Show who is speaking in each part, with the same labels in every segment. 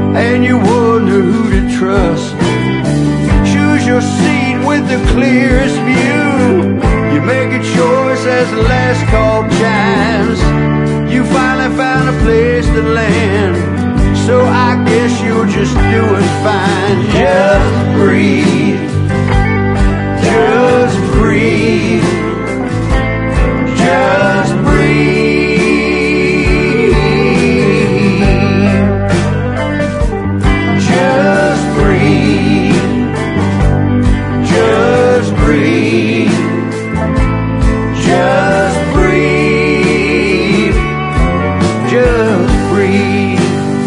Speaker 1: and you wonder who to trust. Choose your seat with the clearest view. You make a choice as the last call chimes. You finally found a place to land, so I guess you're just doing fine. Just breathe, just breathe, just breathe. Just breathe, just breathe, just breathe, just breathe.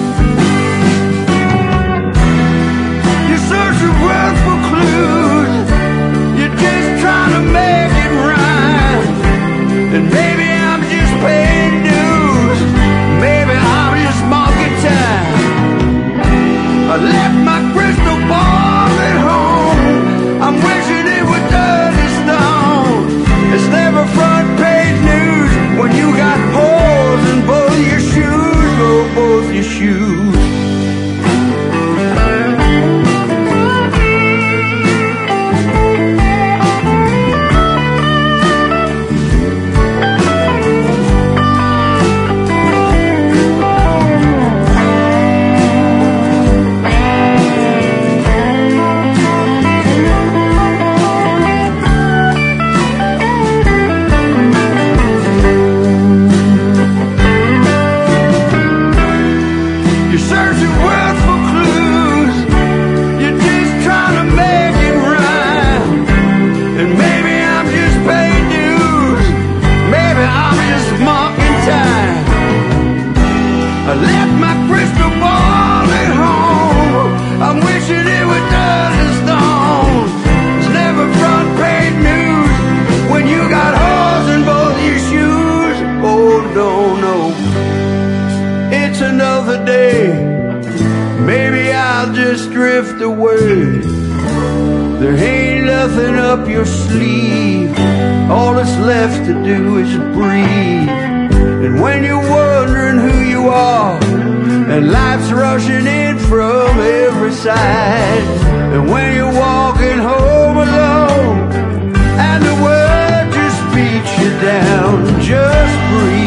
Speaker 1: You're searching words for clues. You're just trying to make it rhyme. And maybe I'm just paying dues. Maybe I'm just marking time. I left my crystal ball at home. I'm wishing it would turn to stone. It's never front page news when you got holes in both your shoes. Oh, both your shoes. You're searching words for clues. You're just trying to make it rhyme. And maybe I'm just paying dues. Maybe I'm just marking time. I left my crystal ball at home. I'm wishing it would turn to stone. It's never front page news when you got holes in both your shoes. Oh, no, no. It's another day. Maybe I'll just drift away. There ain't nothing up your sleeve. All that's left to do is breathe. And when you're wondering who you are, and life's rushing in from every side, and when you're walking home alone, and the world just beats you down, just breathe.